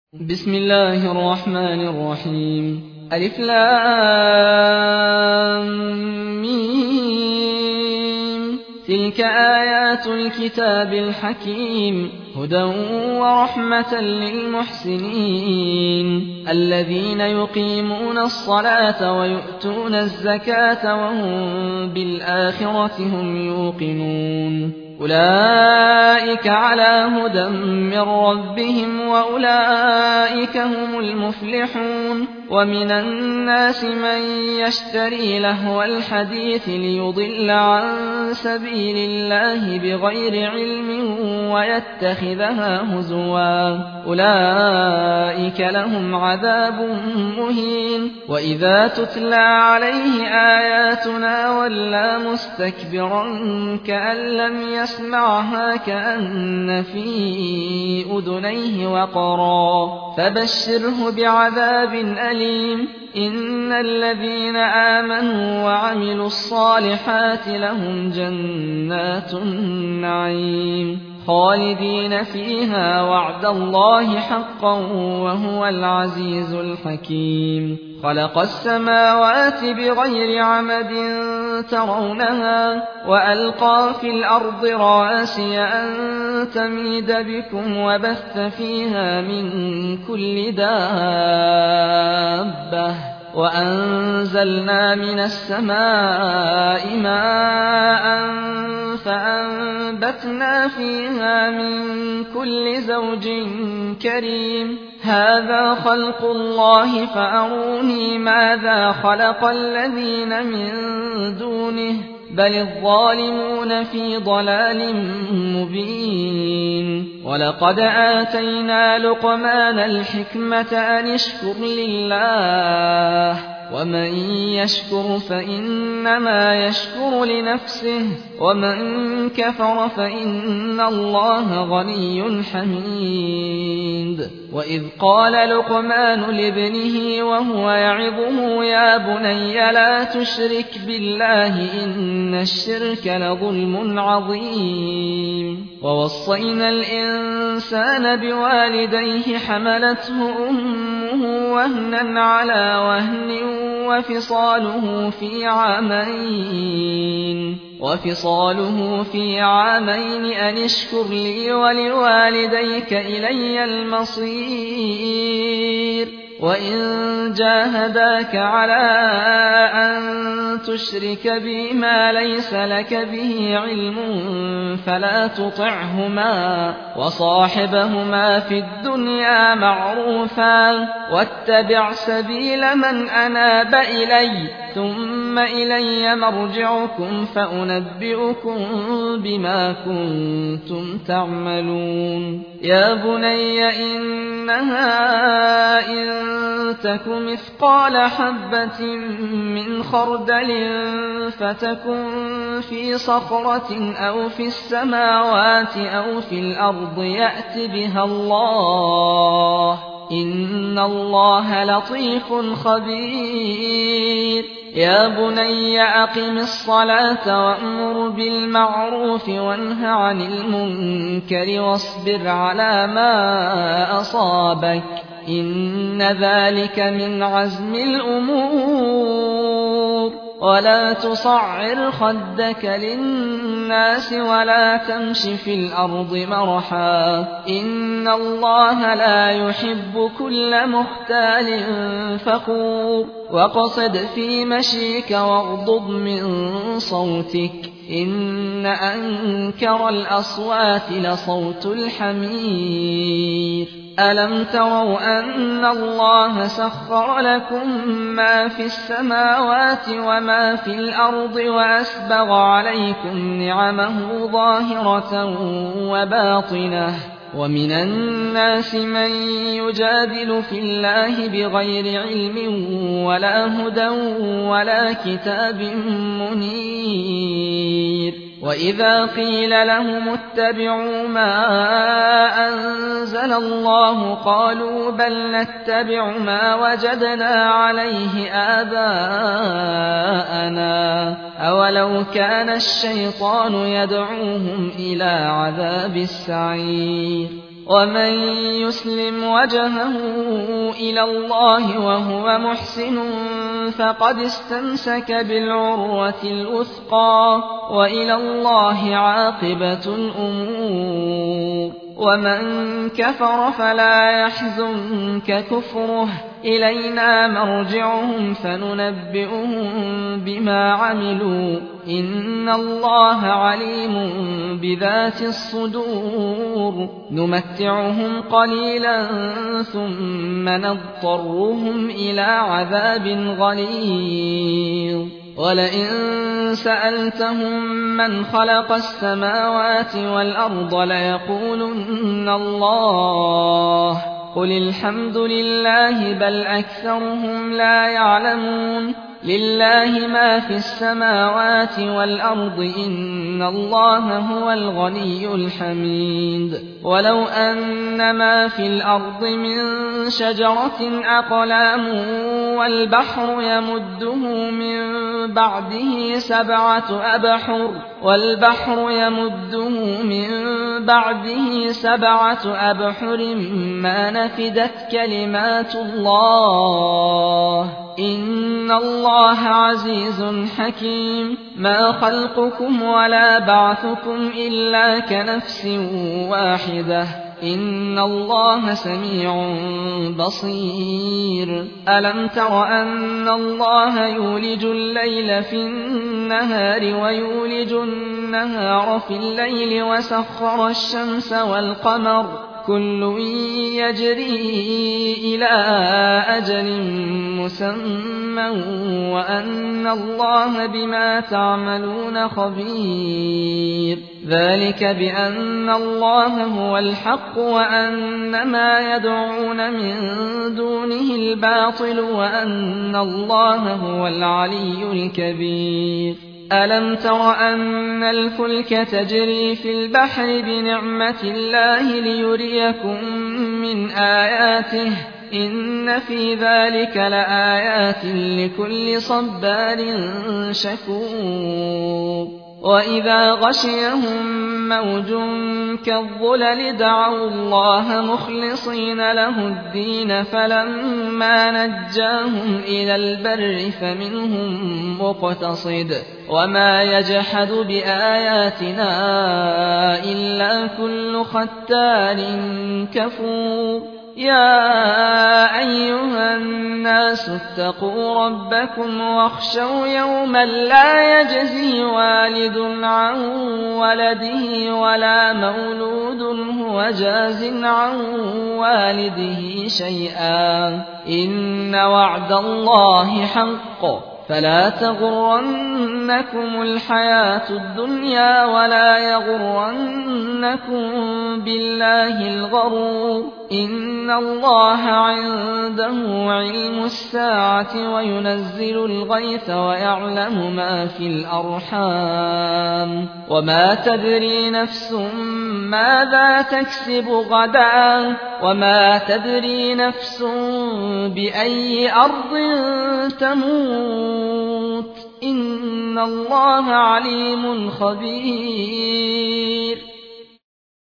بسم الله الرحمن الرحيم. ألف لام ميم. تلك آيات الكتاب الحكيم هدى ورحمة للمحسنين الذين يقيمون الصلاة ويؤتون الزكاة وهم بالآخرة هم يوقنون أولئك على هدى من ربهم وأولئك هم المفلحون. ومن الناس من يشتري لهو الحديث ليضل عن سبيل الله بغير علم ويتخذها هزوا أولئك لهم عذاب مهين. وإذا تتلى عليه آياتنا ولى مستكبرا كأن لم يسمعها كأن في أذنيه وقرا فبشره بعذاب أليم. إن الذين آمنوا وعملوا الصالحات لهم جنات النعيم خالدين فيها وعد الله حقا وهو العزيز الحكيم. خلق السماوات بغير عمد ترونها وألقى في الأرض رواسي أن تميد بكم وبث فيها من كل دابة وأنزلنا من السماء ماء فأنبتنا فيها من كل زوج كريم. هذا خلق الله فأروني ماذا خلق الذين من دونه بل الظالمون في ضلال مبين. ولقد آتينا لقمان الحكمة أن اشكر لله ومن يشكر فإنما يشكر لنفسه ومن كفر فإن الله غني حميد. وإذ قال لقمان لابنه وهو يعظه يا بني لا تشرك بالله إن الشرك لظلم عظيم. ووصينا الإنسان بوالديه حملته أمه وهنا على وهن وفصاله في عامين أن اشكر لي ولوالديك إلي المصير. وإن جاهداك على أن تشرك بي ما ليس لك به علم فلا تطعهما وصاحبهما في الدنيا معروفا واتبع سبيل من أناب إلي ثم إلي مرجعكم فأنبئكم بما كنتم تعملون. يا بني إنها إن تك مثقال حبة من خردل فتكن في صخرة أو في السماوات أو في الأرض يأت بها الله إن الله لطيف خبير. يا بني أقم الصلاة وأمر بالمعروف وانه عن المنكر واصبر على ما أصابك إن ذلك من عزم الأمور. ولا تصعر خدك للناس ولا تمش في الأرض مرحا إن الله لا يحب كل مختال فخور. واقصد في مشيك واغضض من صوتك إن أنكر الأصوات لصوت الحمير. ألم تروا أن الله سخر لكم ما في السماوات وما في الأرض وأسبغ عليكم نعمه ظاهرة وباطنة ومن الناس من يجادل في الله بغير علم ولا هدى ولا كتاب منير. وإذا قيل لهم اتبعوا ما أنزل الله قالوا بل نتبع ما وجدنا عليه آباءنا أولو كان الشيطان يدعوهم إلى عذاب السعير. ومن يسلم وجهه إلى الله وهو محسن فقد استمسك بالعروة الوثقى وإلى الله عاقبة الأمور ومن كفر فلا يحزنك كفره إلينا مرجعهم فننبئهم بما عملوا إن الله عليم بذات الصدور نمتعهم قليلا ثم نضطرهم إلى عذاب غليظ ولئن سألتهم من خلق السماوات والأرض ليقولن الله قل الحمد لله بل أكثرهم لا يعلمون لله ما في السماوات والأرض إن الله هو الغني الحميد ولو أن ما في الأرض من شجرة أقلام والبحر يمده من بعده سبعة أبحر ما نفدت كلمات الله إن الله عزيز حكيم ما خلقكم ولا بعثكم إلا كنفس واحدة إن الله سميع بصير ألم تر أن الله يولج الليل في النهار ويولج النهار في الليل وسخر الشمس والقمر كل يجري إلى أجل مسمى وأن الله بما تعملون خبير ذلك بأن الله هو الحق وأن ما يدعون من دونه الباطل وأن الله هو العلي الكبير ألم تر أن الفلك تجري في البحر بنعمة الله ليريكم من آياته إن في ذلك لآيات لكل صبار شكور وإذا غشيهم موج كالظلل دعوا الله مخلصين له الدين فلما نجاهم إلى البر فمنهم مقتصد وما يجحد بآياتنا إلا كل ختار كفور يا أيها الناس اتقوا ربكم واخشوا يوما لا يجزي والد عن ولده ولا مولود هو جاز عن والده شيئا إن وعد الله حق فلا تغرنكم الحياة الدنيا ولا يغرنكم بالله الغرور إن الله عنده علم الساعة وينزل الغيث ويعلم ما في الأرحام وما تدري نفس ماذا تكسب غدا وما تدري نفس بأي أرض تموت إن الله عليم خبير